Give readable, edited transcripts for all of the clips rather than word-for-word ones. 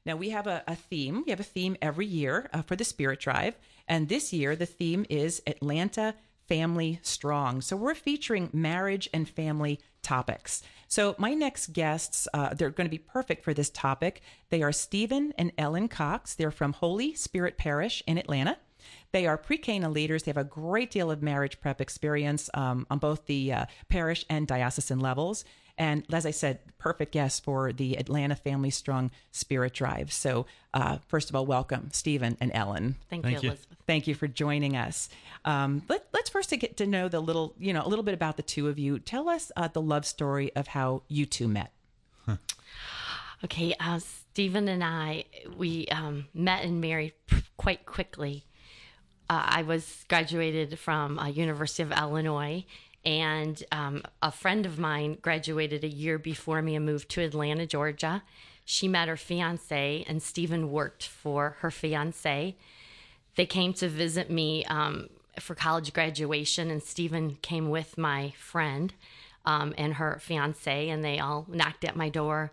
Now, we have a theme. We have a theme every year for the Spirit Drive. And this year, the theme is Atlanta Family Strong. So we're featuring marriage and family topics. So my next guests, they're going to be perfect for this topic. They are Stephen and Ellen Cox. They're from Holy Spirit Parish in Atlanta. They are pre-Cana leaders. They have a great deal of marriage prep experience on both the parish and diocesan levels. And as I said, perfect guests for the Atlanta Family Strong Spirit Drive. So first of all, welcome, Stephen and Ellen. Thank you, Elizabeth. Thank you for joining us. Let's first get to know a little bit about the two of you. Tell us the love story of how you two met. Okay, Stephen and I, we met and married quite quickly. I was graduated from University of Illinois, and a friend of mine graduated a year before me and moved to Atlanta, Georgia. She met her fiance, and Stephen worked for her fiance. They came to visit me for college graduation, and Stephen came with my friend and her fiance, and they all knocked at my door.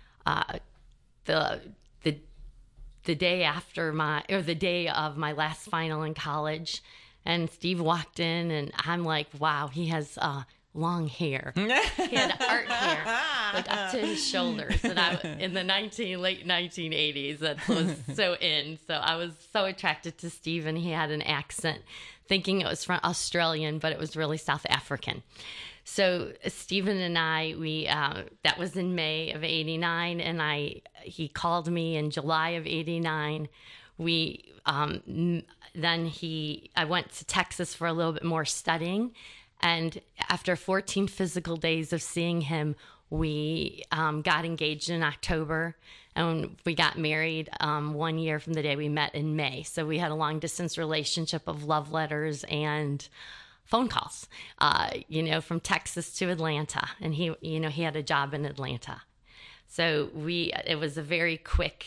The day after the day of my last final in college, and Steve walked in, and I'm like, wow, he has long hair. He had art hair, like up to his shoulders. And I, in the late 1980s, that was so in. So I was so attracted to Steve, and he had an accent, thinking it was from Australian, but it was really South African. So Stephen and I, that was in May of '89, and he called me in July of '89. I went to Texas for a little bit more studying, and after 14 physical days of seeing him, we got engaged in October, and we got married 1 year from the day we met in May. So we had a long distance relationship of love letters and phone calls, from Texas to Atlanta. And he had a job in Atlanta. So it was a very quick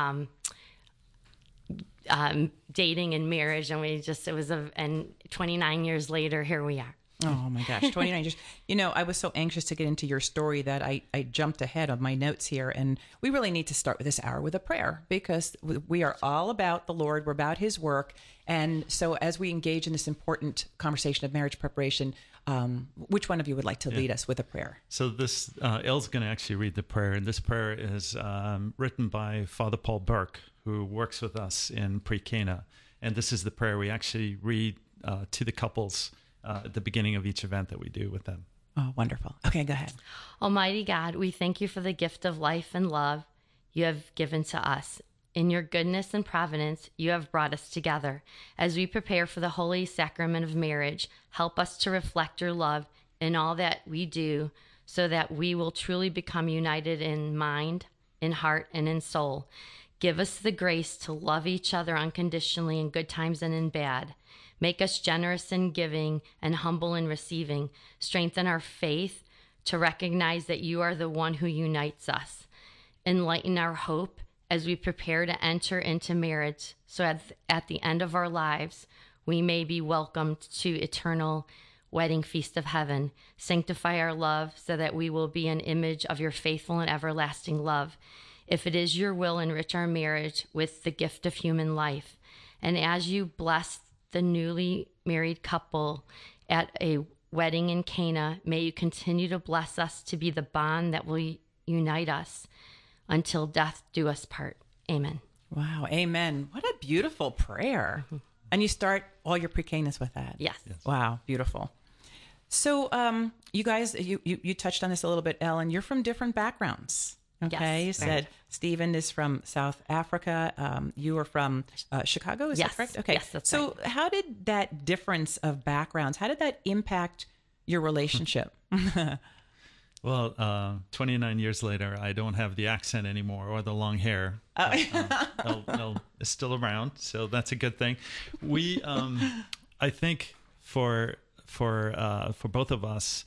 dating and marriage. And and 29 years later, here we are. Oh my gosh, 29 years. I was so anxious to get into your story that I jumped ahead of my notes here. And we really need to start with this hour with a prayer, because we are all about the Lord. We're about his work. And so as we engage in this important conversation of marriage preparation, which one of you would like to lead us with a prayer? So this, Elle's going to actually read the prayer. And this prayer is written by Father Paul Burke, who works with us in Pre-Cana. And this is the prayer we actually read to the couples at the beginning of each event that we do with them. Oh, wonderful. Okay, go ahead. Almighty God, we thank you for the gift of life and love you have given to us. In your goodness and providence, you have brought us together. As we prepare for the holy sacrament of marriage, help us to reflect your love in all that we do, so that we will truly become united in mind, in heart, and in soul. Give us the grace to love each other unconditionally in good times and in bad. Make us generous in giving and humble in receiving. Strengthen our faith to recognize that you are the one who unites us. Enlighten our hope as we prepare to enter into marriage, so at the end of our lives, we may be welcomed to eternal wedding feast of heaven. Sanctify our love so that we will be an image of your faithful and everlasting love. If it is your will, enrich our marriage with the gift of human life. And as you bless the newly married couple at a wedding in Cana, may you continue to bless us to be the bond that will unite us until death do us part. Amen. Wow. Amen. What a beautiful prayer. Mm-hmm. And you start all your pre-Canas with that. Yes. Wow. Beautiful. So you guys, you touched on this a little bit, Ellen. You're from different backgrounds. Okay. Yes, you said Stephen is from South Africa. You are from Chicago. Is that correct? Okay. Yes, that's right. So how did that difference of backgrounds, how did that impact your relationship? Well, 29 years later, I don't have the accent anymore or the long hair. It's still around, so that's a good thing. We, I think, for both of us,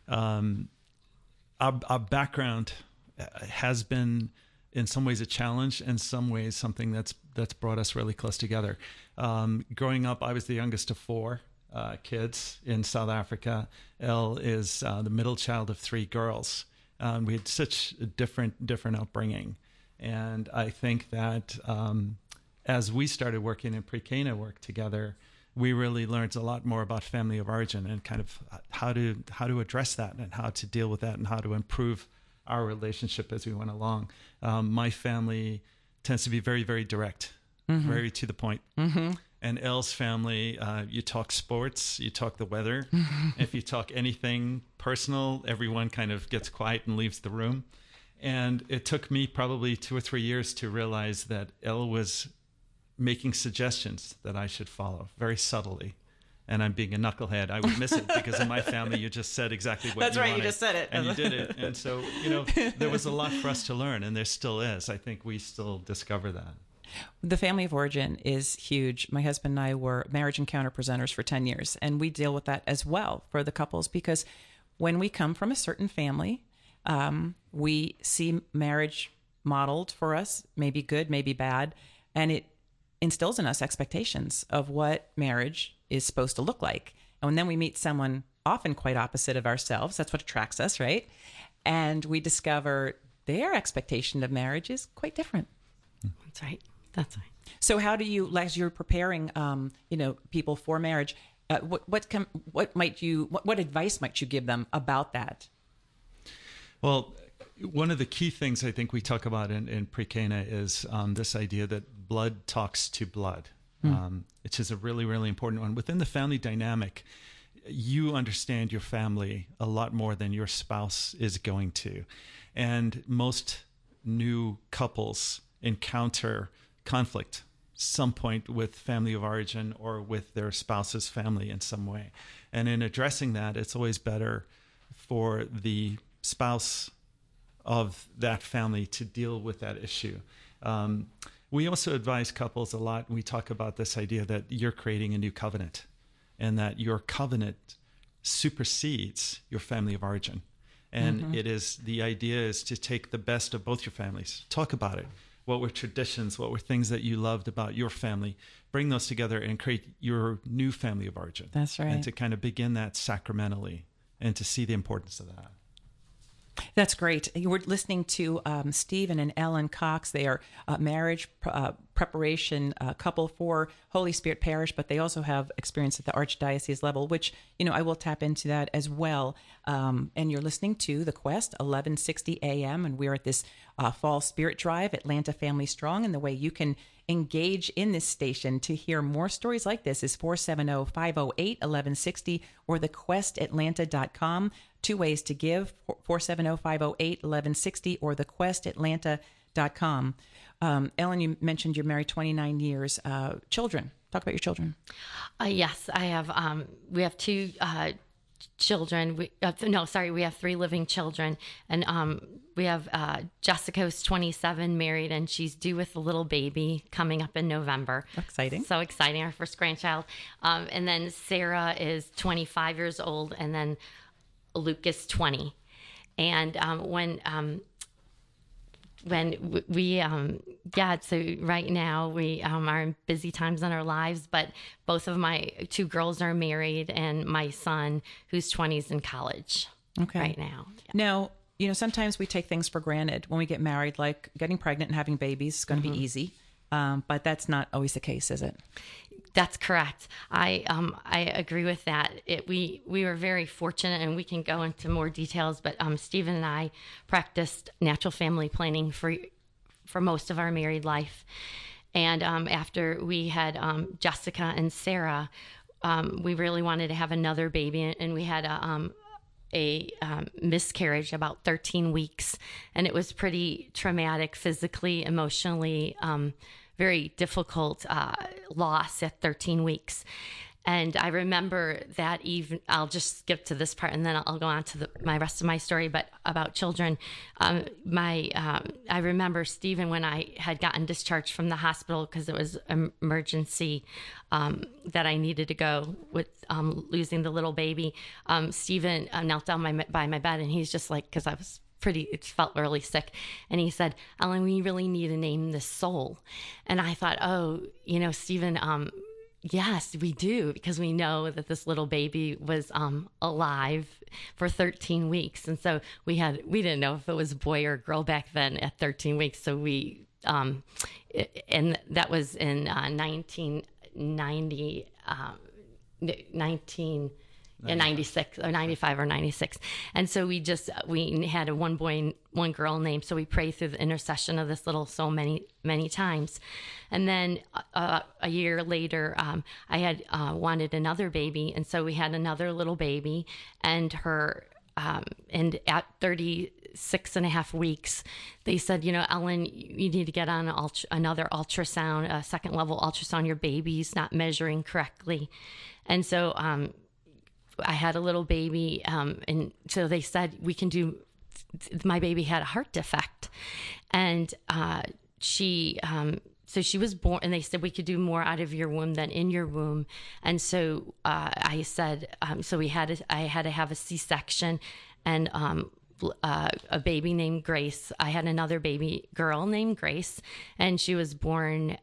our background has been in some ways a challenge, in some ways something that's brought us really close together. Growing up, I was the youngest of four kids in South Africa. Elle is the middle child of three girls. We had such a different upbringing, And I think that as we started working in Pre-Cana work together, we really learned a lot more about family of origin and kind of how to address that and how to deal with that and how to improve our relationship as we went along. My family tends to be very, very direct, very to the point. And Elle's family, you talk sports, you talk the weather. If you talk anything personal, everyone kind of gets quiet and leaves the room. And it took me probably 2 or 3 years to realize that Elle was making suggestions that I should follow very subtly. And I'm being a knucklehead. I would miss it because in my family, you just said exactly what That's you right. wanted. You just said it. And you did it. And so, there was a lot for us to learn, and there still is. I think we still discover that. The family of origin is huge. My husband and I were marriage encounter presenters for 10 years, and we deal with that as well for the couples, because when we come from a certain family, we see marriage modeled for us, maybe good, maybe bad, and it instills in us expectations of what marriage is supposed to look like. And then we meet someone often quite opposite of ourselves. That's what attracts us, right? And we discover their expectation of marriage is quite different. That's right. That's right. So how do you, as you're preparing, people for marriage, what advice might you give them about that? Well, one of the key things I think we talk about in Pre-Cana is this idea that blood talks to blood, which is a really, really important one. Within the family dynamic, you understand your family a lot more than your spouse is going to. And most new couples encounter conflict some point with family of origin or with their spouse's family in some way. And in addressing that, it's always better for the spouse of that family to deal with that issue. We also advise couples a lot. We talk about this idea that you're creating a new covenant and that your covenant supersedes your family of origin. And the idea is to take the best of both your families, talk about it. What were traditions? What were things that you loved about your family? Bring those together and create your new family of origin. That's right. And to kind of begin that sacramentally and to see the importance of that. That's great. You were listening to Stephen and Ellen Cox. They are a marriage preparation couple for Holy Spirit Parish, but they also have experience at the Archdiocese level, which, I will tap into that as well. And you're listening to The Quest, 1160 a.m., and we're at this Fall Spirit Drive, Atlanta Family Strong, and the way you can engage in this station to hear more stories like this is 470-508-1160 or thequestatlanta.com. 2 ways to give, 470-508-1160 or thequestatlanta.com. Ellen, you mentioned you're married 29 years. Children. Talk about your children. Yes, I have. We have 2 children. We have 3 living children. And we have Jessica, who's 27, married, and she's due with a little baby coming up in November. Exciting. So exciting, our first grandchild. And then Sarah is 25 years old, and then Luke is 20. And so right now we are in busy times in our lives, but both of my 2 girls are married, and my son, who's 20, is in college right now. Yeah. Now, sometimes we take things for granted when we get married, like getting pregnant and having babies is going to be easy. But that's not always the case, is it? That's correct. I agree with that. We were very fortunate, and we can go into more details, but Stephen and I practiced natural family planning for most of our married life. And after we had Jessica and Sarah, we really wanted to have another baby, and we had a miscarriage about 13 weeks, and it was pretty traumatic physically, emotionally, very difficult loss at 13 weeks. And I remember that even, I'll just skip to this part and then I'll go on to my rest of my story, but about children. I remember Stephen, when I had gotten discharged from the hospital because it was an emergency that I needed to go with losing the little baby. Stephen knelt down by my bed, and he's just like, because I was it felt really sick. And he said, "Ellen, we really need to name this soul." And I thought, Stephen, Yes, we do, because we know that this little baby was alive for 13 weeks. And so we didn't know if it was a boy or a girl back then at 13 weeks. So and that was in 1990, 96 or 95 or 96. And so we had a one boy and one girl name. So we prayed through the intercession of this little so many times. And then a year later, I had wanted another baby. And so we had another little baby, and and at 36 and a half weeks, they said, Ellen, you need to get on another ultrasound, a second level ultrasound. Your baby's not measuring correctly. And so, I had a little baby, and so they said my baby had a heart defect, and so she was born, and they said we could do more out of your womb than in your womb. And so I said, so I had to have a C-section, and a baby named Grace. I had another baby girl named Grace, and she was born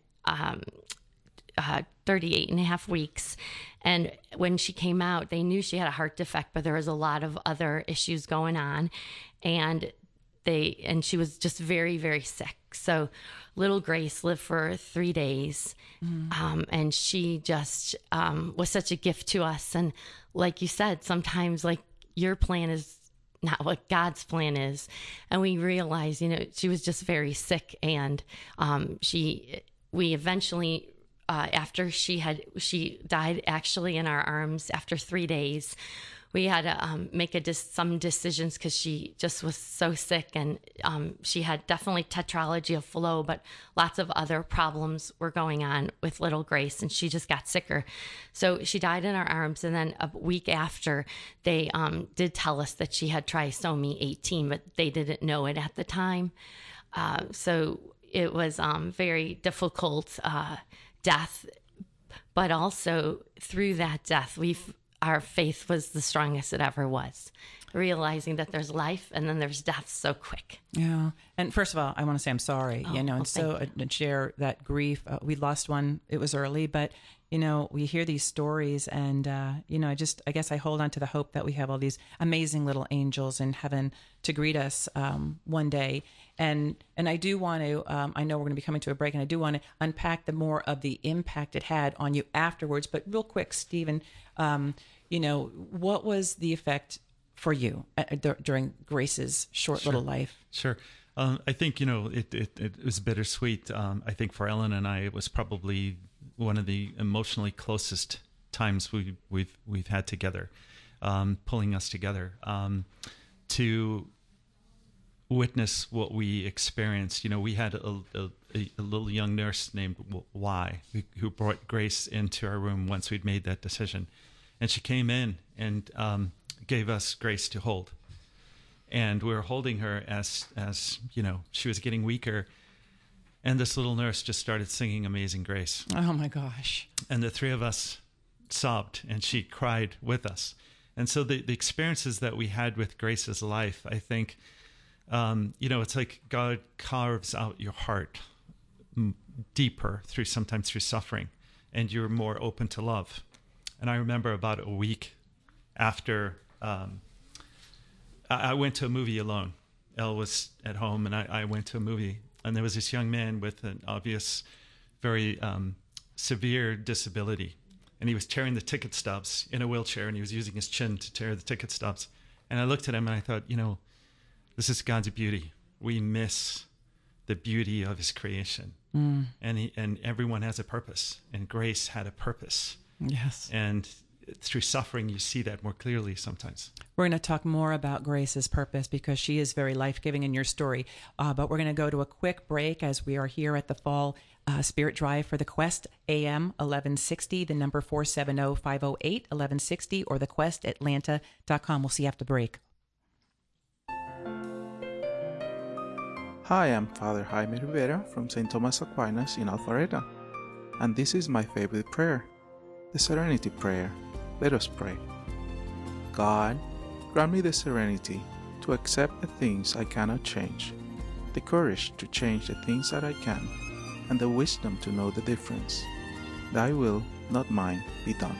38 and a half weeks. And when she came out, they knew she had a heart defect, but there was a lot of other issues going on. And she was just very, very sick. So little Grace lived for 3 days. And she just was such a gift to us. And like you said, sometimes like your plan is not what God's plan is. And we realized, she was just very sick. And we eventually, after she died actually in our arms after 3 days, we had to make some decisions because she just was so sick, and she had definitely tetralogy of Fallot, but lots of other problems were going on with little Grace, and she just got sicker. So she died in our arms, and then a week after, they did tell us that she had trisomy 18, but they didn't know it at the time. So it was very difficult death, but also through that death, our faith was the strongest it ever was, realizing that there's life and then there's death so quick. Yeah. And first of all, I want to say I'm sorry, and share that grief. We lost one. It was early, but we hear these stories, and I guess I hold on to the hope that we have all these amazing little angels in heaven to greet us one day. And I do want to, I know we're going to be coming to a break, and I do want to unpack the more of the impact it had on you afterwards. But real quick, Stephen, what was the effect for you during Grace's short little life? Sure. I think, it was bittersweet. I think for Ellen and I, it was probably one of the emotionally closest times we've had together, pulling us together to witness what we experienced. We had a little young nurse named Y who brought Grace into our room once we'd made that decision. And she came in and gave us Grace to hold. And we were holding her as she was getting weaker. And this little nurse just started singing Amazing Grace. Oh, my gosh. And the three of us sobbed, and she cried with us. And so the experiences that we had with Grace's life, I think, it's like God carves out your heart deeper sometimes through suffering, and you're more open to love. And I remember about a week after I went to a movie alone. Elle was at home, and I went to a movie. And there was this young man with an obvious, very severe disability. And he was tearing the ticket stubs in a wheelchair, and he was using his chin to tear the ticket stubs. And I looked at him, and I thought, this is God's beauty. We miss the beauty of his creation. And everyone has a purpose, and Grace had a purpose. Yes. And through suffering, you see that more clearly sometimes. We're going to talk more about Grace's purpose because she is very life-giving in your story. But we're going to go to a quick break as we are here at the Fall Spirit Drive for the Quest AM 1160, the number 470-508-1160, or thequestatlanta.com. We'll see you after the break. Hi, I'm Father Jaime Rivera from St. Thomas Aquinas in Alpharetta, and this is my favorite prayer, the Serenity Prayer. Let us pray. God, grant me the serenity to accept the things I cannot change, the courage to change the things that I can, and the wisdom to know the difference. Thy will, not mine, be done.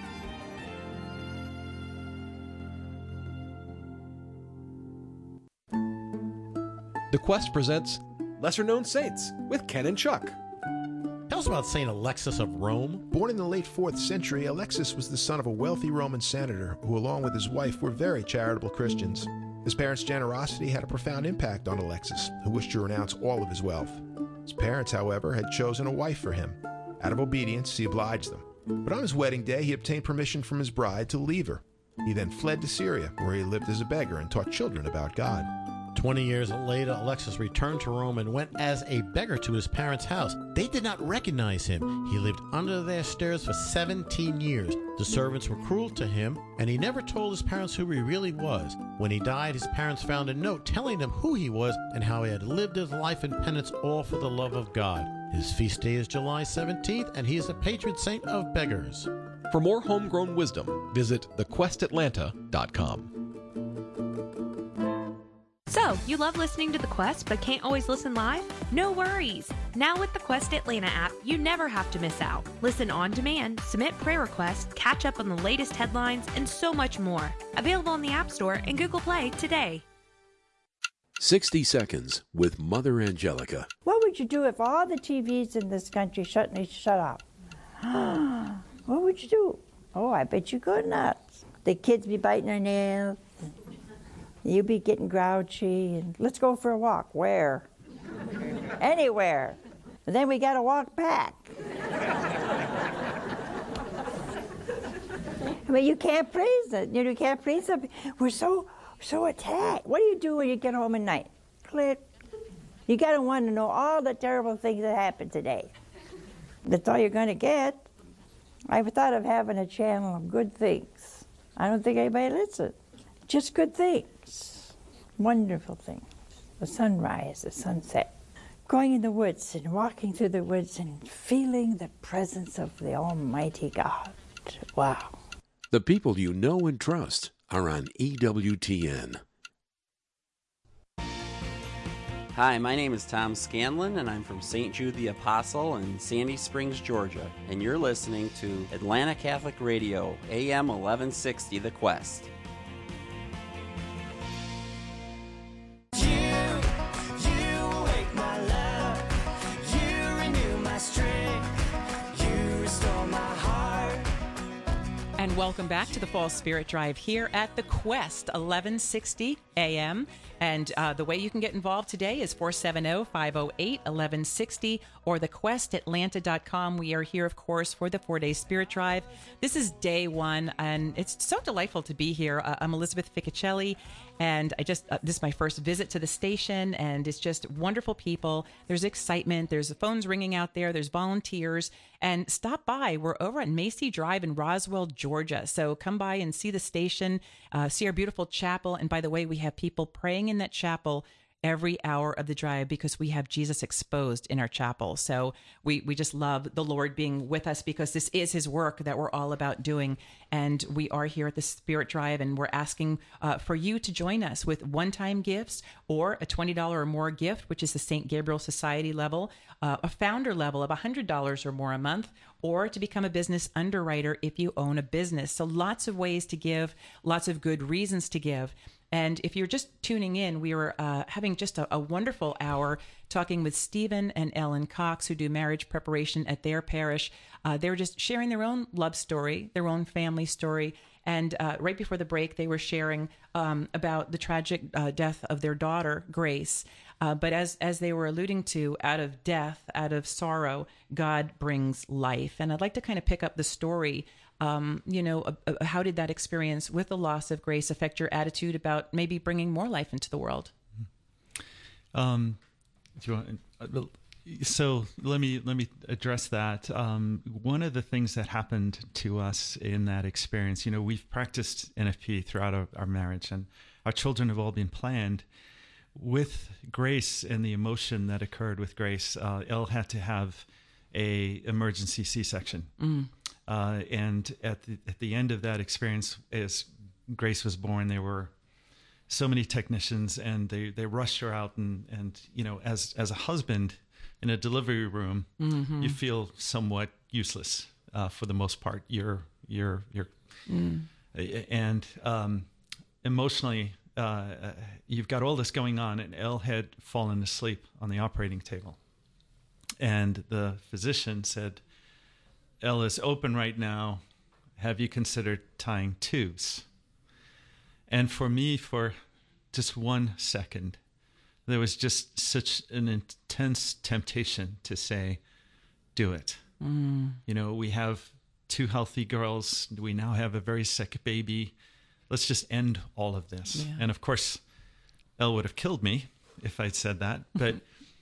The Quest presents Lesser Known Saints with Ken and Chuck. Tell us about St. Alexis of Rome. Born in the late 4th century, Alexis was the son of a wealthy Roman senator who, along with his wife, were very charitable Christians. His parents' generosity had a profound impact on Alexis, who wished to renounce all of his wealth. His parents, however, had chosen a wife for him. Out of obedience, he obliged them. But on his wedding day, he obtained permission from his bride to leave her. He then fled to Syria, where he lived as a beggar and taught children about God. 20 years later, Alexis returned to Rome and went as a beggar to his parents' house. They did not recognize him. He lived under their stairs for 17 years. The servants were cruel to him, and he never told his parents who he really was. When he died, his parents found a note telling them who he was and how he had lived his life in penance, all for the love of God. His feast day is July 17th, and he is a patron saint of beggars. For more homegrown wisdom, visit thequestatlanta.com. So, you love listening to The Quest but can't always listen live? No worries! Now with the Quest Atlanta app, you never have to miss out. Listen on demand, submit prayer requests, catch up on the latest headlines, and so much more. Available on the App Store and Google Play today. 60 Seconds with Mother Angelica. What would you do if all the TVs in this country shut up? What would you do? Oh, I bet you go nuts. The kids be biting their nails. You'd be getting grouchy, and let's go for a walk. Where? Anywhere. And then we got to walk back. I mean, you can't please it. You can't please them. We're so attacked. What do you do when you get home at night? Click. You got to want to know all the terrible things that happened today. That's all you're going to get. I thought of having a channel of good things. I don't think anybody listens. Just good things, wonderful things. The sunrise, the sunset. Going in the woods and walking through the woods and feeling the presence of the Almighty God. Wow. The people you know and trust are on EWTN. Hi, my name is Tom Scanlon, and I'm from St. Jude the Apostle in Sandy Springs, Georgia. And you're listening to Atlanta Catholic Radio, AM 1160, The Quest. And welcome back to the Fall Spirit Drive here at the Quest, 1160 AM. And the way you can get involved today is 470-508-1160 or thequestatlanta.com. We are here, of course, for the 4-day Spirit Drive. This is day one, and it's so delightful to be here. I'm Elizabeth Ficcicelli, and this is my first visit to the station, and it's just wonderful people. There's excitement. There's phones ringing out there. There's volunteers. And stop by. We're over at Macy Drive in Roswell, Georgia. So come by and see the station, see our beautiful chapel. And by the way, we have people praying in that chapel every hour of the drive because we have Jesus exposed in our chapel. So we just love the Lord being with us because this is his work that we're all about doing. And we are here at the Spirit Drive, and we're asking for you to join us with one-time gifts or a $20 or more gift, which is the St. Gabriel Society level, a founder level of $100 or more a month, or to become a business underwriter if you own a business. So lots of ways to give, lots of good reasons to give. And if you're just tuning in, we were having just a wonderful hour talking with Stephen and Ellen Cox, who do marriage preparation at their parish. They were just sharing their own love story, their own family story. And right before the break, they were sharing about the tragic death of their daughter, Grace. But as they were alluding to, out of death, out of sorrow, God brings life. And I'd like to kind of pick up the story. How did that experience with the loss of Grace affect your attitude about maybe bringing more life into the world? So let me address that. One of the things that happened to us in that experience, we've practiced NFP throughout our marriage, and our children have all been planned. With Grace and the emotion that occurred with Grace, Elle had to have a emergency C-section. And at the end of that experience, as Grace was born, there were so many technicians, and they rushed her out. And as a husband in a delivery room, you feel somewhat useless. for the most part. And emotionally, you've got all this going on, and Elle had fallen asleep on the operating table. And the physician said, Elle is open right now. Have you considered tying tubes? And for me, for just 1 second, there was just such an intense temptation to say, do it. You know, we have 2 healthy girls. We now have a very sick baby. Let's just end all of this. Yeah. And of course, Elle would have killed me if I'd said that. But,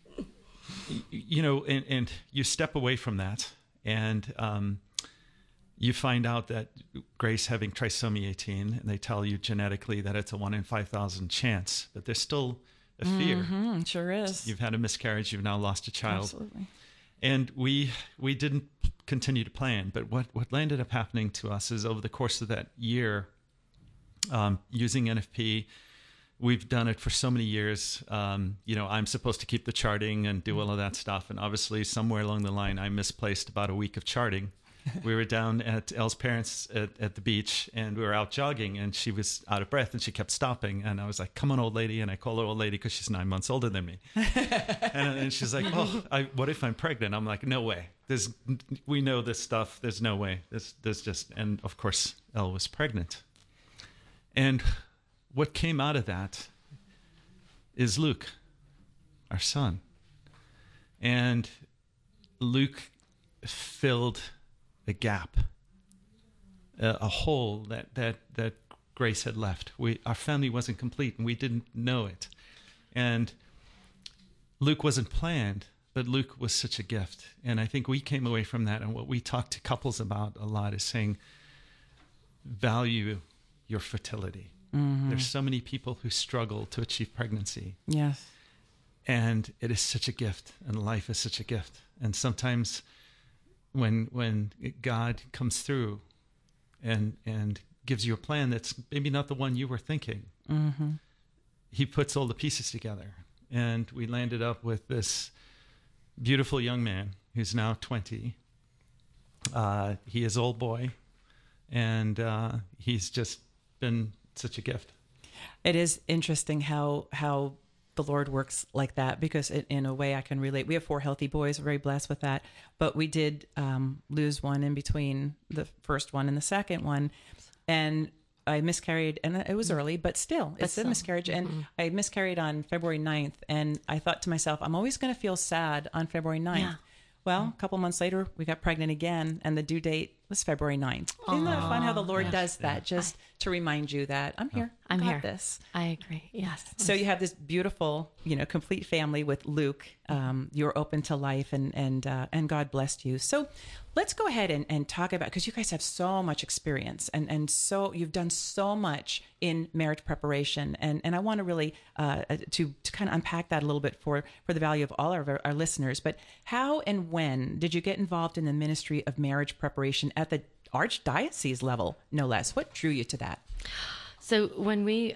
you know, and you step away from that, and you find out that Grace having trisomy 18, and they tell you genetically that it's a 1 in 5,000 chance, but there's still a fear. Sure is. You've had a miscarriage. You've now lost a child. Absolutely. And we didn't continue to plan. But what ended up happening to us is over the course of that year, using NFP, we've done it for so many years. You know, I'm supposed to keep the charting and do all of that stuff. And obviously, somewhere along the line, I misplaced about a week of charting. We were down at Elle Parents at the beach, and we were out jogging, and she was out of breath, and she kept stopping. And I was like, come on, old lady. And I call her old lady because she's 9 months older than me. and she's like, oh, what if I'm pregnant? I'm like, no way. We know this stuff. There's no way. There's just, and of course, Elle was pregnant. And what came out of that is Luke, our son. And Luke filled a gap, a hole that Grace had left. Our family wasn't complete, and we didn't know it. And Luke wasn't planned, but Luke was such a gift. And I think we came away from that, and what we talk to couples about a lot is saying, value your fertility. There's so many people who struggle to achieve pregnancy. Yes. And it is such a gift, and life is such a gift. And sometimes when God comes through and gives you a plan that's maybe not the one you were thinking, he puts all the pieces together. And we landed up with this beautiful young man who's now 20. He is old boy, and he's just been such a gift. It is interesting how the Lord works like that, because in a way I can relate. We have 4 healthy boys. We're very blessed with that. But we did lose one in between the first one and the second one. And I miscarried, and it was early, but still, it's a miscarriage. And I miscarried on February 9th. And I thought to myself, I'm always going to feel sad on February 9th. Yeah. Well, a couple months later, we got pregnant again, and the due date was February 9th. Isn't that fun how the Lord does that, just to remind you that I'm here. I'm here. This. I agree. Yes. So you have this beautiful, complete family with Luke. You're open to life, and God blessed you. So let's go ahead and talk about, because you guys have so much experience, and so you've done so much in marriage preparation, and I want to really to kind of unpack that a little bit for the value of all our listeners. But how and when did you get involved in the ministry of marriage preparation at the archdiocese level, no less? What drew you to that? So when we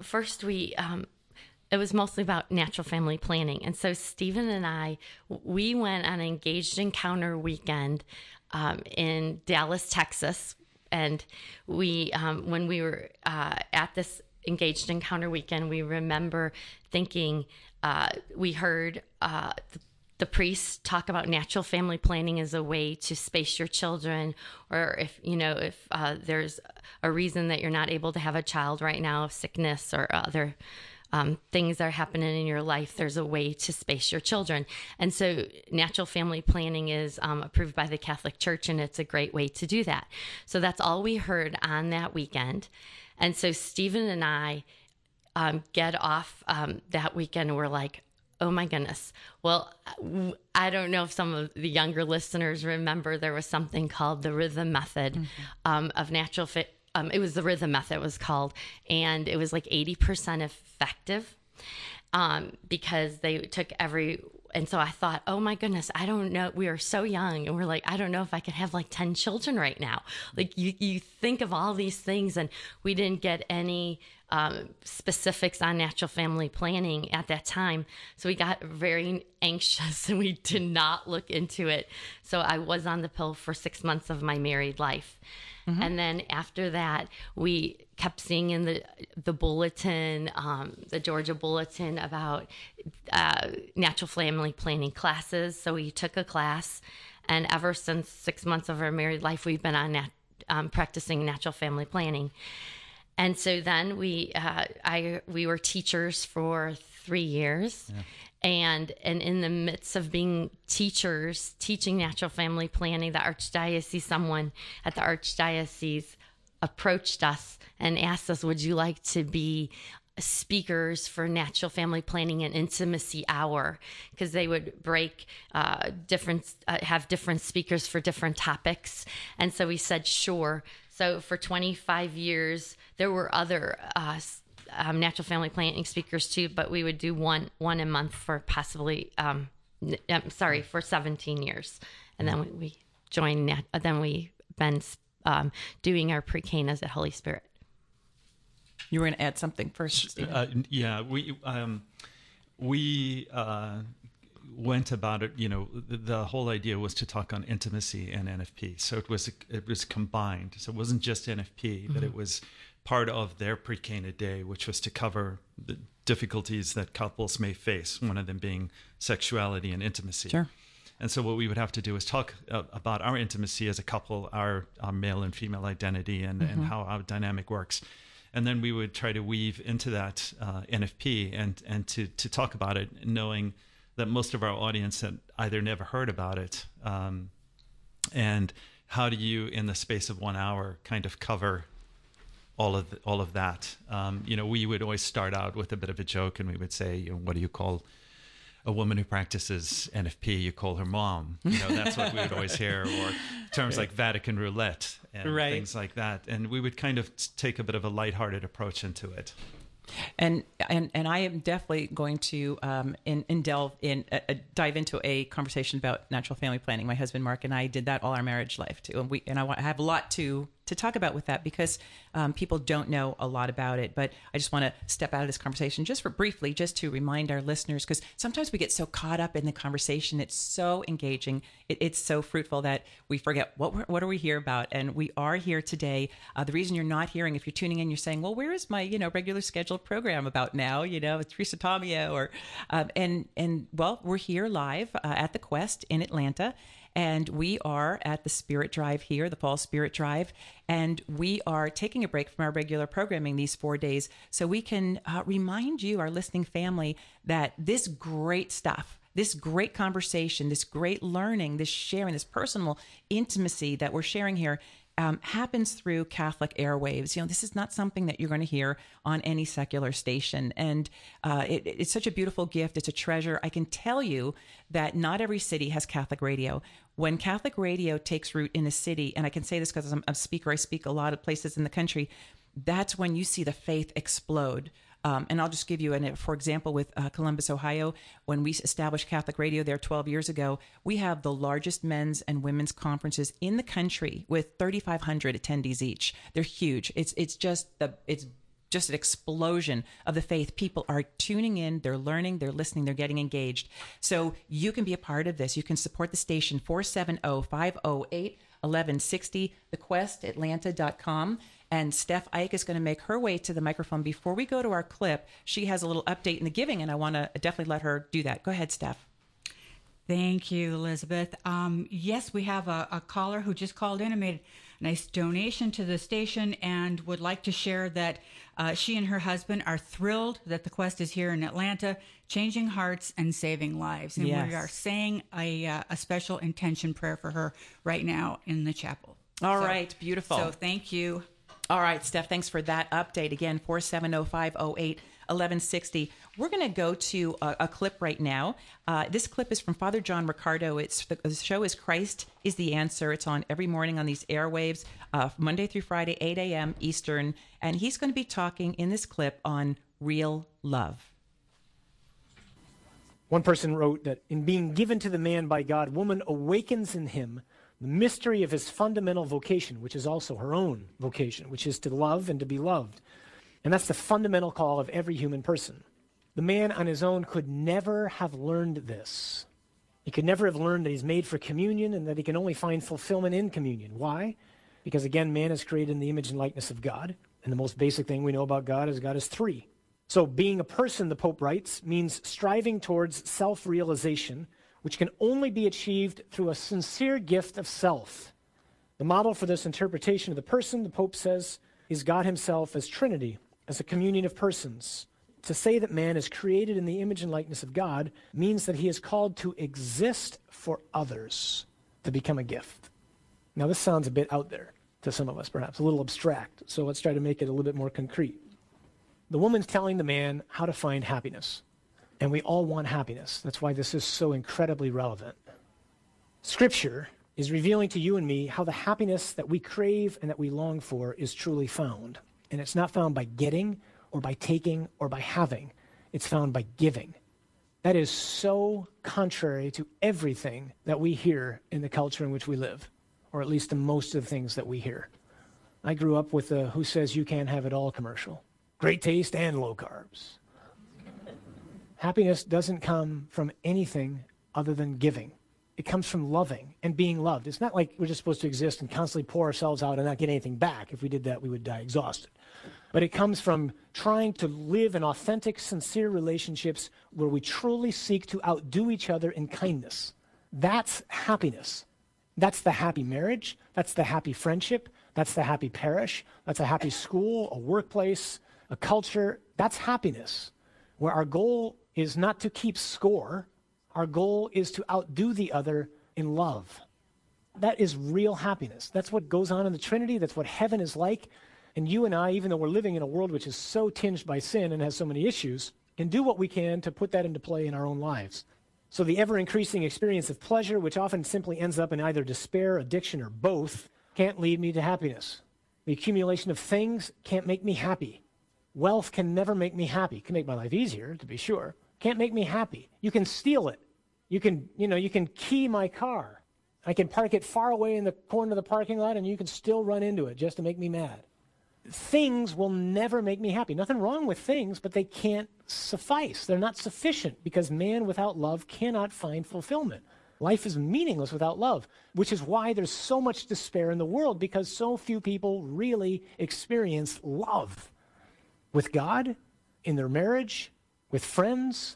it was mostly about natural family planning. And so Stephen and I, we went on an Engaged Encounter weekend in Dallas, Texas. And we, when we were at this Engaged Encounter weekend, we remember thinking, we heard the priests talk about natural family planning as a way to space your children, or if there's a reason that you're not able to have a child right now, sickness or other things that are happening in your life, there's a way to space your children. And so natural family planning is approved by the Catholic Church, and it's a great way to do that. So that's all we heard on that weekend. And so Stephen and I get off that weekend, and we're like, oh my goodness. Well, I don't know if some of the younger listeners remember, there was something called the Rhythm Method of natural fit. It was the Rhythm Method, it was called, and it was like 80% effective because they took and so I thought, oh my goodness, I don't know. We are so young, and we're like, I don't know if I could have like 10 children right now. Like you think of all these things, and we didn't get any specifics on natural family planning at that time. So we got very anxious and we did not look into it. So I was on the pill for 6 months of my married life. Mm-hmm. And then after that, we kept seeing in the bulletin, the Georgia Bulletin, about natural family planning classes. So we took a class, and ever since 6 months of our married life, we've been on practicing natural family planning. And so then we were teachers for 3 years. Yeah. And in the midst of being teachers, teaching natural family planning, someone at the Archdiocese approached us and asked us, would you like to be speakers for natural family planning and intimacy hour? Because they would break have different speakers for different topics. And so we said, sure. So for 25 years, there were other natural family planning speakers too, but we would do one a month for possibly, for 17 years. And then we joined, then we've been doing our pre-Canas at Holy Spirit. You were going to add something first, Stephen. We went about it, the whole idea was to talk on intimacy and NFP. So it was combined. So it wasn't just NFP, mm-hmm. but it was part of their pre-Cana day, which was to cover the difficulties that couples may face, one of them being sexuality and intimacy. Sure. And so what we would have to do is talk about our intimacy as a couple, our male and female identity, and how our dynamic works. And then we would try to weave into that NFP and to talk about it, knowing that most of our audience had either never heard about it. And how do you, in the space of 1 hour, kind of cover all of that? We would always start out with a bit of a joke, and we would say, what do you call a woman who practices NFP? You call her mom. That's what we would always hear, or terms like Vatican roulette and things like that. And we would kind of take a bit of a lighthearted approach into it. And I am definitely going to dive into a conversation about natural family planning. My husband Mark and I did that all our marriage life too, and I have a lot to talk about with that, because people don't know a lot about it. But I just want to step out of this conversation just briefly to remind our listeners, because sometimes we get so caught up in the conversation. It's so engaging. It's so fruitful that we forget what are we here about. And we are here today. The reason you're not hearing, if you're tuning in, you're saying, well, where is my regular scheduled program about now? It's Teresa Tomeo, or well, we're here live at the Quest in Atlanta. And we are at the Spirit Drive here, the Fall Spirit Drive. And we are taking a break from our regular programming these 4 days so we can remind you, our listening family, that this great stuff, this great conversation, this great learning, this sharing, this personal intimacy that we're sharing here happens through Catholic airwaves. This is not something that you're going to hear on any secular station. And it's such a beautiful gift. It's a treasure. I can tell you that not every city has Catholic radio. When Catholic radio takes root in a city, and I can say this because I'm a speaker, I speak a lot of places in the country, that's when you see the faith explode. And I'll just give you for example, with Columbus, Ohio, when we established Catholic radio there 12 years ago, we have the largest men's and women's conferences in the country with 3,500 attendees each. They're huge. It's just an explosion of the faith. People are tuning in, they're learning, they're listening, they're getting engaged. So you can be a part of this. You can support the station, 470-508-1160, thequestatlanta.com. And Steph Ike is going to make her way to the microphone. Before we go to our clip, she has a little update in the giving, and I want to definitely let her do that. Go ahead, Steph. Thank you, Elizabeth. Yes, we have a caller who just called in and made a nice donation to the station and would like to share that she and her husband are thrilled that the Quest is here in Atlanta, changing hearts and saving lives. And yes, we are saying a special intention prayer for her right now in the chapel. All right, beautiful. So thank you. All right, Steph, thanks for that update. Again, 470-508-1160. We're going to go to a clip right now. This clip is from Father John Ricardo. The show is Christ is the Answer. It's on every morning on these airwaves, Monday through Friday, 8 a.m. Eastern. And he's going to be talking in this clip on real love. One person wrote that in being given to the man by God, woman awakens in him the mystery of his fundamental vocation, which is also her own vocation, which is to love and to be loved. And that's the fundamental call of every human person. The man on his own could never have learned this. He could never have learned that he's made for communion and that he can only find fulfillment in communion. Why? Because again, man is created in the image and likeness of God. And the most basic thing we know about God is three. So being a person, the Pope writes, means striving towards self-realization, which can only be achieved through a sincere gift of self. The model for this interpretation of the person, the Pope says, is God himself as Trinity, as a communion of persons. To say that man is created in the image and likeness of God means that he is called to exist for others, to become a gift. Now this sounds a bit out there to some of us, perhaps, a little abstract, so let's try to make it a little bit more concrete. The woman's telling the man how to find happiness, and we all want happiness. That's why this is so incredibly relevant. Scripture is revealing to you and me how the happiness that we crave and that we long for is truly found. And it's not found by getting or by taking or by having. It's found by giving. That is so contrary to everything that we hear in the culture in which we live, or at least to most of the things that we hear. I grew up with a "who says you can't have it all" commercial. Great taste and low carbs. Happiness doesn't come from anything other than giving. It comes from loving and being loved. It's not like we're just supposed to exist and constantly pour ourselves out and not get anything back. If we did that, we would die exhausted. But it comes from trying to live in authentic, sincere relationships where we truly seek to outdo each other in kindness. That's happiness. That's the happy marriage. That's the happy friendship. That's the happy parish. That's a happy school, a workplace, a culture. That's happiness, where our goal is not to keep score. Our goal is to outdo the other in love. That is real happiness. That's what goes on in the Trinity. That's what heaven is like. And you and I, even though we're living in a world which is so tinged by sin and has so many issues, can do what we can to put that into play in our own lives. So the ever-increasing experience of pleasure, which often simply ends up in either despair, addiction, or both, can't lead me to happiness. The accumulation of things can't make me happy. Wealth can never make me happy. It can make my life easier, to be sure. Can't make me happy. You can steal it. You can key my car. I can park it far away in the corner of the parking lot and you can still run into it just to make me mad. Things will never make me happy. Nothing wrong with things, but they can't suffice. They're not sufficient because man without love cannot find fulfillment. Life is meaningless without love, which is why there's so much despair in the world, because so few people really experience love with God, in their marriage, with friends.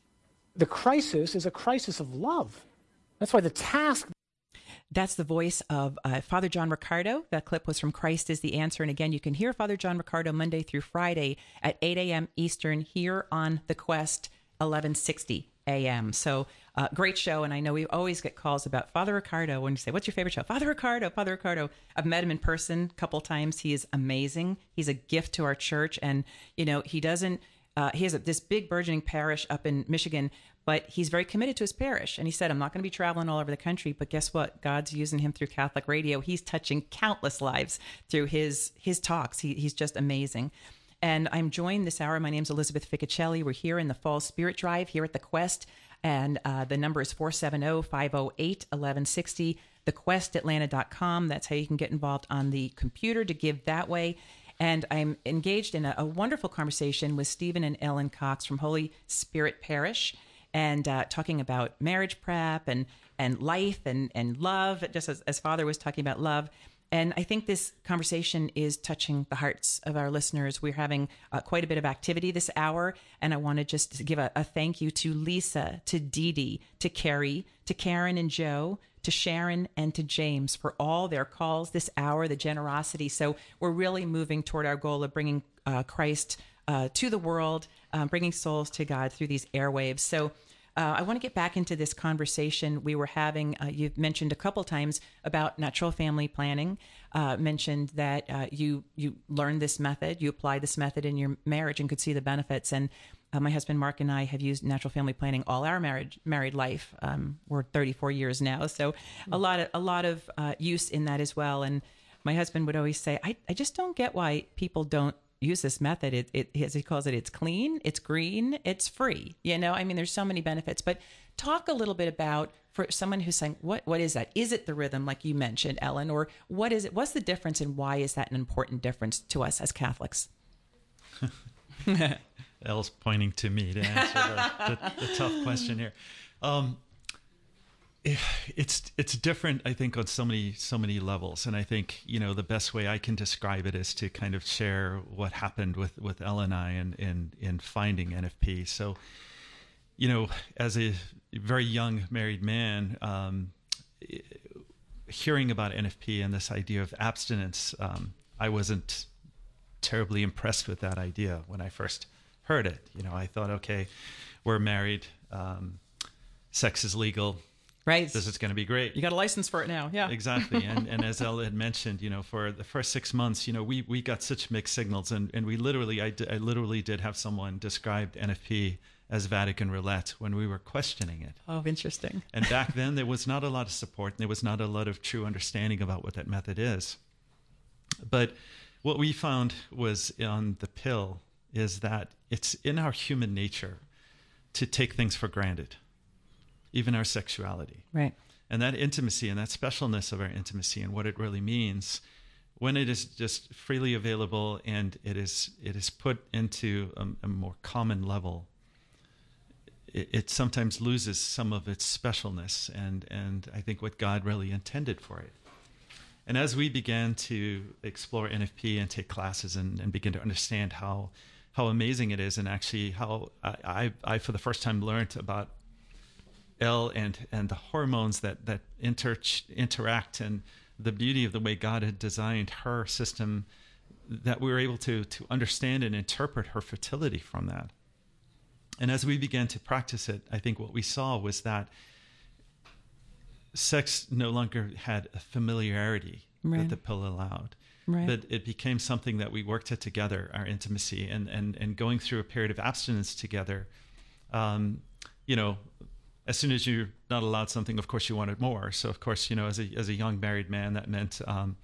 The crisis is a crisis of love. That's why the task... That's the voice of Father John Riccardo. That clip was from Christ is the Answer. And again, you can hear Father John Riccardo Monday through Friday at 8 a.m. Eastern here on The Quest, 1160 a.m. So great show. And I know we always get calls about Father Riccardo. When you say, what's your favorite show? Father Riccardo, Father Riccardo. I've met him in person a couple times. He is amazing. He's a gift to our church. And, he doesn't... he has this big burgeoning parish up in Michigan, but he's very committed to his parish. And he said, I'm not going to be traveling all over the country, but guess what? God's using him through Catholic radio. He's touching countless lives through his talks. He's just amazing. And I'm joined this hour. My name's Elizabeth Ficcicelli. We're here in the Fall Spirit Drive here at the Quest. And the number is 470-508-1160, thequestatlanta.com. That's how you can get involved on the computer to give that way. And I'm engaged in a wonderful conversation with Stephen and Ellen Cox from Holy Spirit Parish, and talking about marriage prep and life and love, just as Father was talking about love. And I think this conversation is touching the hearts of our listeners. We're having quite a bit of activity this hour, and I want to just give a thank you to Lisa, to Dee Dee, to Carrie, to Karen and Joe, to Sharon and to James for all their calls this hour, the generosity. So we're really moving toward our goal of bringing Christ to the world, bringing souls to God through these airwaves. So I want to get back into this conversation we were having. You've mentioned a couple times about natural family planning, mentioned that you learned this method, you applied this method in your marriage and could see the benefits. And my husband Mark and I have used natural family planning all our married life. We're 34 years now, so a lot of use in that as well. And my husband would always say, I just don't get why people don't use this method. It as he calls it, it's clean, it's green, it's free. There's so many benefits. But talk a little bit about, for someone who's saying, what is that? Is it the rhythm, like you mentioned, Ellen, or what is it? What's the difference, and why is that an important difference to us as Catholics? Elle's pointing to me to answer the tough question here. It's different, I think, on so many levels, and I think the best way I can describe it is to kind of share what happened with Elle and I in finding NFP. So, as a very young married man, hearing about NFP and this idea of abstinence, I wasn't terribly impressed with that idea when I first heard it. I thought, okay, we're married, sex is legal. Right. This is going to be great. You got a license for it now. Yeah. Exactly. And as Elle had mentioned, for the first 6 months, we got such mixed signals, and I literally did have someone describe NFP as Vatican roulette when we were questioning it. Oh, interesting. And back then there was not a lot of support, and there was not a lot of true understanding about what that method is. But what we found was on the pill is that it's in our human nature to take things for granted, even our sexuality. Right. And that intimacy and that specialness of our intimacy and what it really means, when it is just freely available and it is put into a more common level, it sometimes loses some of its specialness and I think what God really intended for it. And as we began to explore NFP and take classes and begin to understand how amazing it is, and actually how I for the first time learned about Elle and the hormones that interact, and the beauty of the way God had designed her system, that we were able to understand and interpret her fertility from that. And as we began to practice it, I think what we saw was that sex no longer had a familiarity that the pill allowed. Right. But it became something that we worked at together, our intimacy, and going through a period of abstinence together. As soon as you're not allowed something, of course you wanted more. So of course, as a young married man, that meant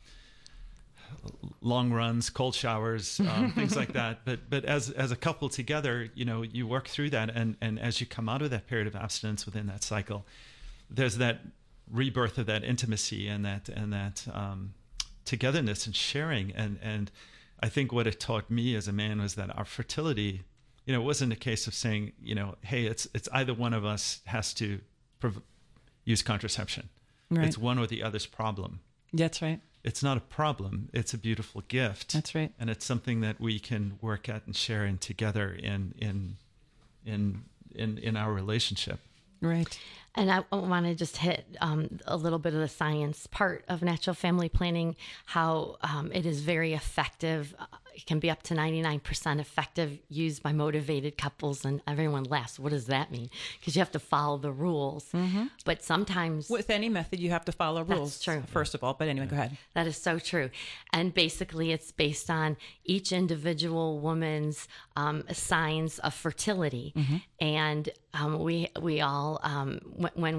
long runs, cold showers, things like that. But as a couple together, you work through that, and as you come out of that period of abstinence within that cycle, there's that rebirth of that intimacy and that togetherness and sharing. And I think what it taught me as a man was that our fertility, it wasn't a case of saying, hey, it's either one of us has to use contraception. Right. It's one or the other's problem. That's right. It's not a problem. It's a beautiful gift. That's right. And it's something that we can work at and share in together in our relationship. Right. And I want to just hit a little bit of the science part of natural family planning, how it is very effective. It can be up to 99% effective, used by motivated couples, and everyone laughs. What does that mean? Because you have to follow the rules. Mm-hmm. But sometimes... with any method, you have to follow rules. That's true. First of all. But anyway, go ahead. That is so true. And basically, it's based on each individual woman's signs of fertility. Mm-hmm. And we all, when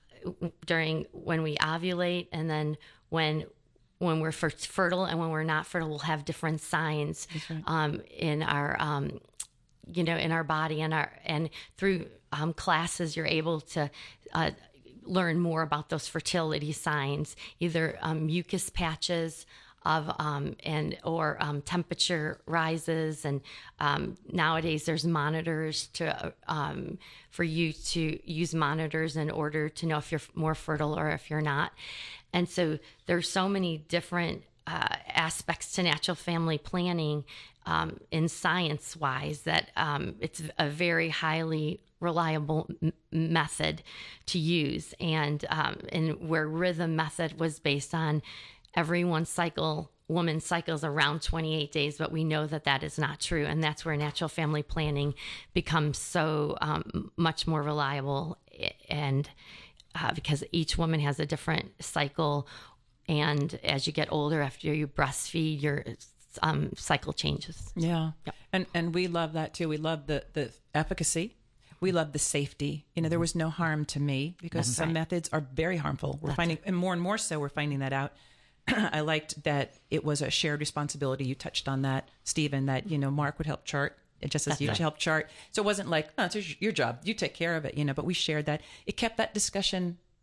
we ovulate, and then when we're fertile and when we're not fertile, we'll have different signs in our, in our body, and through classes, you're able to learn more about those fertility signs, either mucus patches or temperature rises, and nowadays there's monitors for you to use monitors in order to know if you're more fertile or if you're not. And so there's so many different aspects to natural family planning in science-wise that it's a very highly reliable method to use. And where rhythm method was based on woman's cycles around 28 days, but we know that is not true. And that's where natural family planning becomes so much more reliable, and because each woman has a different cycle, and as you get older, after you breastfeed, your cycle changes. Yeah. Yep. And we love that too. We love the efficacy. We love the safety. There was no harm to me, because some methods are very harmful. We're finding, and more so, we're finding that out. I liked that it was a shared responsibility. You touched on that, Stephen, that, Mark would help chart, just as you help chart. So it wasn't like, oh, it's your job, you take care of it, but we shared that. It kept that discussion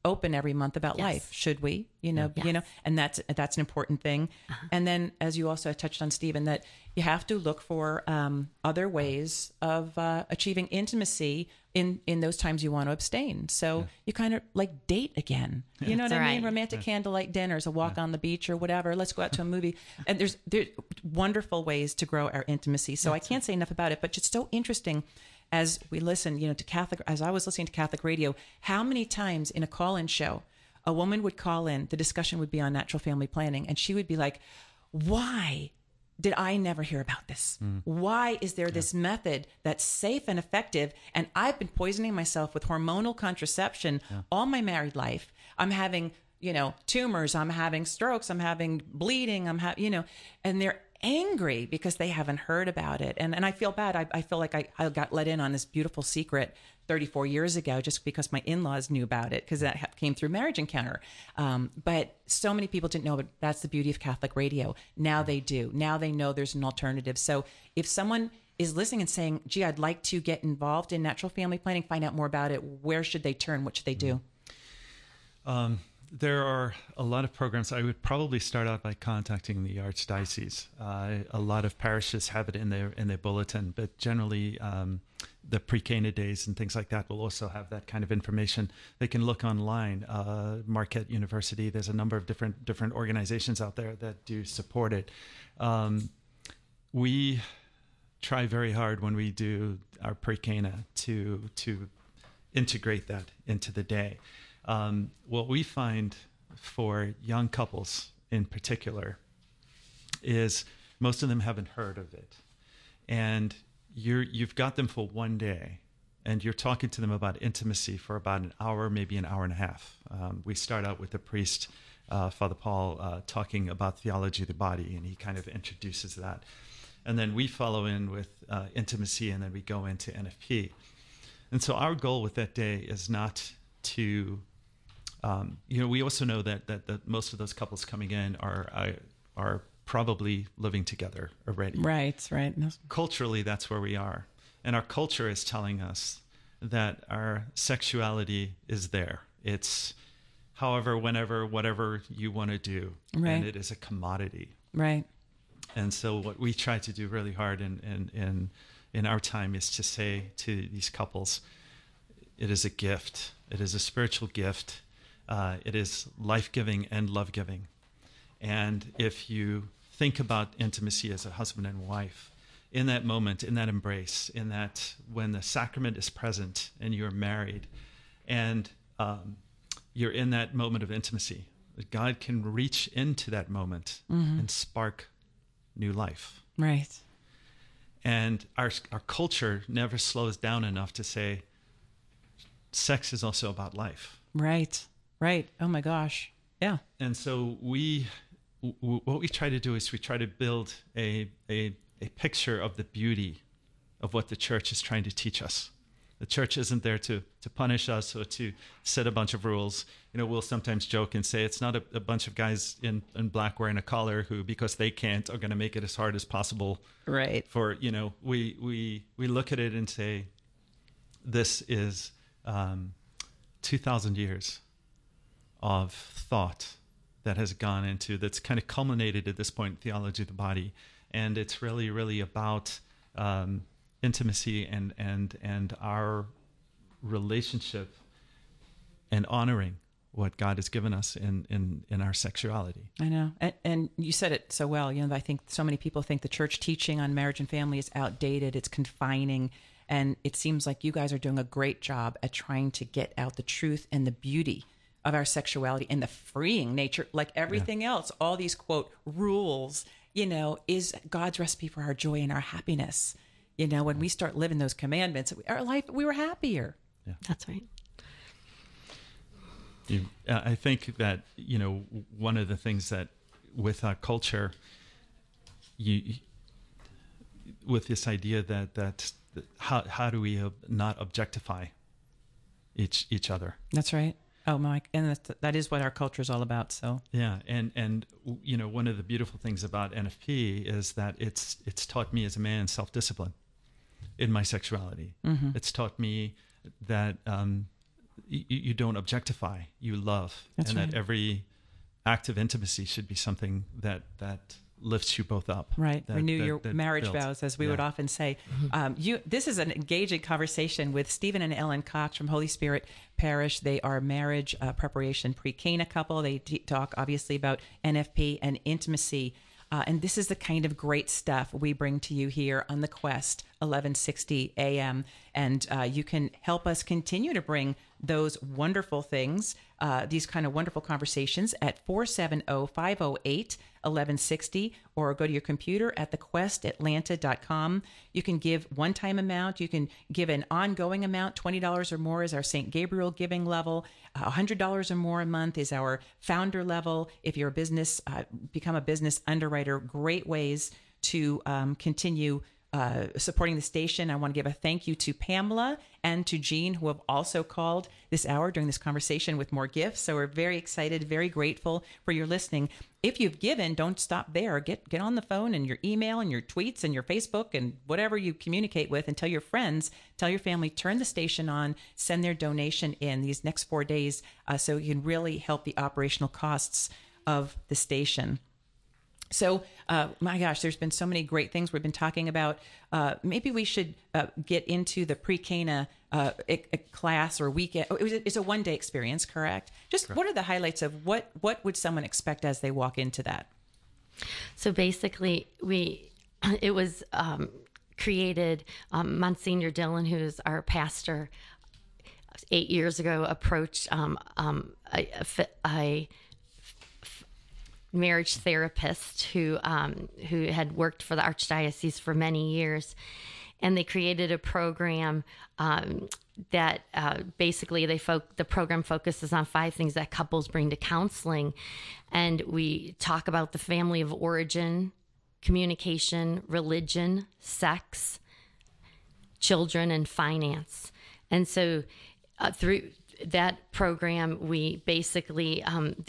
open every month about life. Should we? And that's an important thing. And then, as you also touched on, Stephen, that you have to look for other ways of achieving intimacy in those times you want to abstain. So you kind of like date again. You know what I mean? Romantic candlelight dinners, a walk on the beach or whatever. Let's go out to a movie. And there's wonderful ways to grow our intimacy. So I can't say enough about it, but just so interesting as we listen, to Catholic, as I was listening to Catholic radio, how many times in a call-in show, a woman would call in, the discussion would be on natural family planning, and she would be like, why did I never hear about this? Why is there this method that's safe and effective? And I've been poisoning myself with hormonal contraception all my married life. I'm having, tumors. I'm having strokes. I'm having bleeding. And they're angry because they haven't heard about it. And I feel bad. I feel like I got let in on this beautiful secret 34 years ago just because my in-laws knew about it, because that came through Marriage Encounter. But so many people didn't know, but that's the beauty of Catholic radio. Now they do. Now they know there's an alternative. So if someone is listening and saying, gee, I'd like to get involved in natural family planning, find out more about it, where should they turn? What should they do? There are a lot of programs. I would probably start out by contacting the Archdiocese. A lot of parishes have it in their bulletin, but generally the pre-Cana days and things like that will also have that kind of information. They can look online. Marquette University, there's a number of different organizations out there that do support it. We try very hard when we do our pre-Cana to integrate that into the day. What we find for young couples in particular is most of them haven't heard of it. And you've got them for one day, and you're talking to them about intimacy for about an hour, maybe an hour and a half. We start out with the priest, Father Paul, talking about theology of the body, and he kind of introduces that. And then we follow in with intimacy, and then we go into NFP. And so our goal with that day is not to... we also know that most of those couples coming in are probably living together already. Right. Culturally, that's where we are. And our culture is telling us that our sexuality is there. It's however, whenever, whatever you want to do. Right. And it is a commodity. Right. And so what we try to do really hard in our time is to say to these couples, it is a gift. It is a spiritual gift. It is life-giving and love-giving. And if you think about intimacy as a husband and wife, in that moment, in that embrace, in that when the sacrament is present and you're married and you're in that moment of intimacy, God can reach into that moment and spark new life. Right. And our culture never slows down enough to say, sex is also about life. Right. Oh my gosh. Yeah. And so what we try to do is we try to build a picture of the beauty of what the church is trying to teach us. The church isn't there to punish us or to set a bunch of rules. We'll sometimes joke and say it's not a bunch of guys in black wearing a collar who, because they can't, are going to make it as hard as possible. Right. For, we look at it and say, this is 2,000 years of thought that has gone into, that's kind of culminated at this point in theology of the body. And it's really, really about intimacy and our relationship and honoring what God has given us in our sexuality. I know. And you said it so well. I think so many people think the church teaching on marriage and family is outdated. It's confining. And it seems like you guys are doing a great job at trying to get out the truth and the beauty of our sexuality and the freeing nature, like everything else. All these, quote, rules, is God's recipe for our joy and our happiness. When we start living those commandments, our life, we were happier. Yeah. That's right. I think that, one of the things that with our culture, with this idea that how do we not objectify each other? That's right. Oh, Mike, and that is what our culture is all about. So yeah, and one of the beautiful things about NFP is that it's taught me as a man self-discipline in my sexuality. Mm-hmm. It's taught me that you don't objectify, you love. That's and right. that every act of intimacy should be something that lifts you both up. Right. Renew your that marriage builds. vows, as we would often say. This is an engaging conversation with Stephen and Ellen Cox from Holy Spirit Parish. They are a marriage preparation pre-Cana couple. They talk obviously about NFP and intimacy. And this is the kind of great stuff we bring to you here on The Quest, 1160 AM. And you can help us continue to bring those wonderful things, these kind of wonderful conversations at 470-508-1160, or go to your computer at thequestatlanta.com. You can give one-time amount. You can give an ongoing amount. $20 or more is our St. Gabriel giving level. $100 or more a month is our founder level. If you're a business, become a business underwriter. Great ways to continue supporting the station. I want to give a thank you to Pamela and to Jean, who have also called this hour during this conversation with more gifts. So we're very excited, very grateful for your listening. If you've given, don't stop there. Get on the phone and your email and your tweets and your Facebook and whatever you communicate with, and tell your friends, tell your family, turn the station on, send their donation in these next 4 days so you can really help the operational costs of the station. So, my gosh, there's been so many great things we've been talking about. Maybe we should get into the pre-Cana class or weekend. It's a one-day experience, correct? Correct. What are the highlights of what would someone expect as they walk into that? So basically, it was created. Monsignor Dillon, who is our pastor, 8 years ago approached a marriage therapist who had worked for the Archdiocese for many years, and they created a program that basically the program focuses on 5 things that couples bring to counseling, and we talk about the family of origin, communication, religion, sex, children, and finance. And so through that program, we basically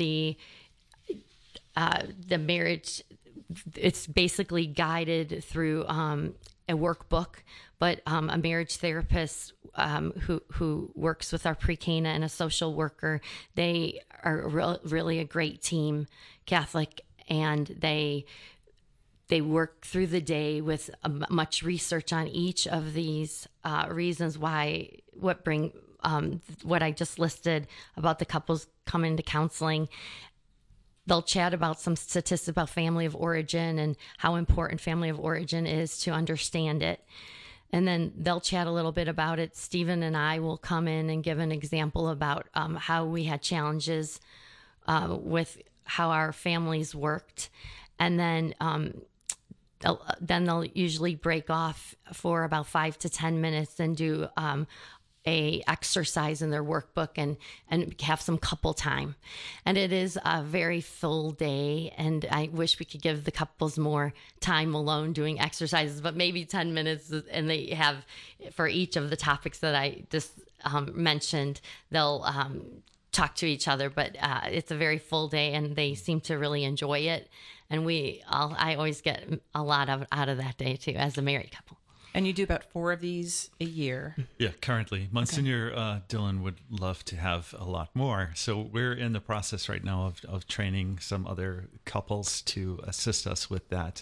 the marriage, it's basically guided through a workbook, but a marriage therapist who works with our pre-Cana and a social worker, they are really a great team, Catholic, and they work through the day with much research on each of these reasons why, what I just listed about the couples coming to counseling. They'll chat about some statistics about family of origin and how important family of origin is to understand it. And then they'll chat a little bit about it. Stephen and I will come in and give an example about how we had challenges with how our families worked. And then they'll usually break off for about 5 to 10 minutes and do a exercise in their workbook and have some couple time. And it is a very full day, and I wish we could give the couples more time alone doing exercises, but maybe 10 minutes, and they have, for each of the topics that I just mentioned, they'll talk to each other, but it's a very full day, and they seem to really enjoy it. And I always get a lot out of that day too, as a married couple. And you do about 4 of these a year. Yeah, currently. Monsignor Dillon would love to have a lot more. So we're in the process right now of training some other couples to assist us with that.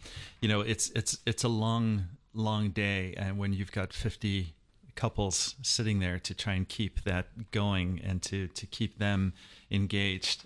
It's a long day, and when you've got 50 couples sitting there to try and keep that going and to keep them engaged,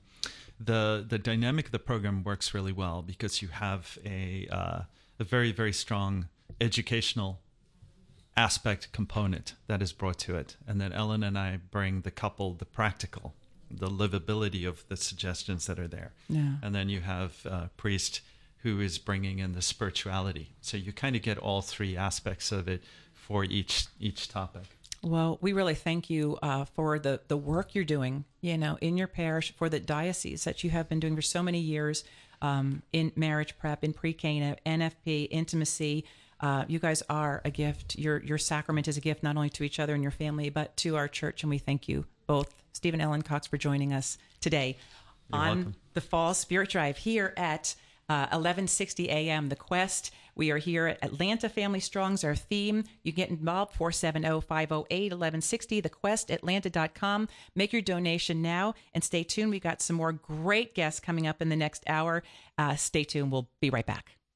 the dynamic of the program works really well because you have a very, very strong educational aspect component that is brought to it. And then Ellen and I bring the couple the practical, the livability of the suggestions that are there. Yeah. And then you have a priest who is bringing in the spirituality. So you kind of get all 3 aspects of it for each topic. Well, we really thank you for the work you're doing, in your parish, for the diocese that you have been doing for so many years in marriage prep, in pre-Cana, NFP, intimacy. You guys are a gift. Your sacrament is a gift not only to each other and your family, but to our church. And we thank you both, Stephen and Ellen Cox, for joining us today You're on welcome. the Fall Spirit Drive here at 1160 a.m. The Quest. We are here at Atlanta Family Strong's our theme. You get involved, 470-508-1160, thequestatlanta.com. Make your donation now and stay tuned. We've got some more great guests coming up in the next hour. Stay tuned. We'll be right back.